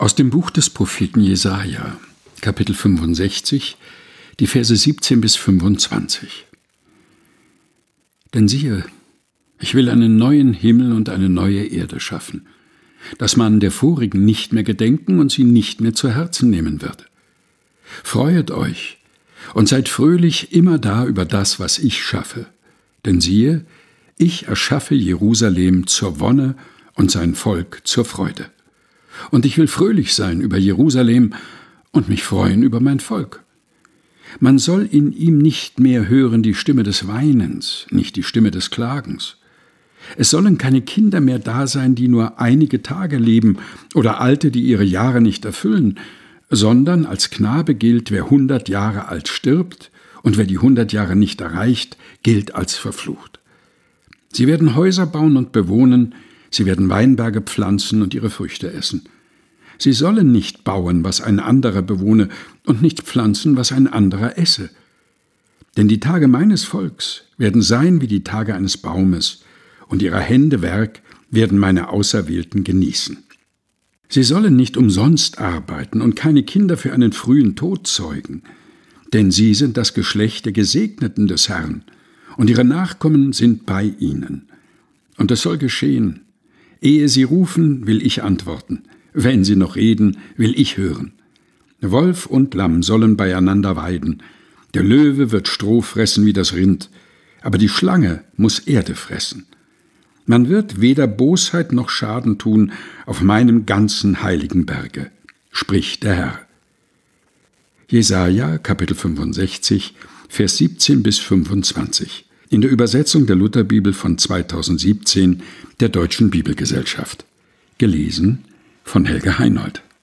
Aus dem Buch des Propheten Jesaja, Kapitel 65, die Verse 17 bis 25. Denn siehe, ich will einen neuen Himmel und eine neue Erde schaffen, dass man der vorigen nicht mehr gedenken und sie nicht mehr zu Herzen nehmen wird. Freuet euch und seid fröhlich immerdar über das, was ich schaffe. Denn siehe, ich erschaffe Jerusalem zur Wonne und sein Volk zur Freude. Und ich will fröhlich sein über Jerusalem und mich freuen über mein Volk. Man soll in ihm nicht mehr hören die Stimme des Weinens, nicht die Stimme des Klagens. Es sollen keine Kinder mehr da sein, die nur einige Tage leben, oder Alte, die ihre Jahre nicht erfüllen, sondern als Knabe gilt, wer 100 Jahre alt stirbt, und wer die 100 Jahre nicht erreicht, gilt als verflucht. Sie werden Häuser bauen und bewohnen, sie werden Weinberge pflanzen und ihre Früchte essen. Sie sollen nicht bauen, was ein anderer bewohne, und nicht pflanzen, was ein anderer esse. Denn die Tage meines Volks werden sein wie die Tage eines Baumes, und ihrer Hände Werk werden meine Auserwählten genießen. Sie sollen nicht umsonst arbeiten und keine Kinder für einen frühen Tod zeugen, denn sie sind das Geschlecht der Gesegneten des Herrn, und ihre Nachkommen sind bei ihnen. Und es soll geschehen, ehe sie rufen, will ich antworten, wenn sie noch reden, will ich hören. Wolf und Lamm sollen beieinander weiden, der Löwe wird Stroh fressen wie das Rind, aber die Schlange muss Erde fressen. Man wird weder Bosheit noch Schaden tun auf meinem ganzen heiligen Berge, spricht der Herr. Jesaja, Kapitel 65, Vers 17 bis 25, in der Übersetzung der Lutherbibel von 2017 der Deutschen Bibelgesellschaft. Gelesen von Helge Heinold.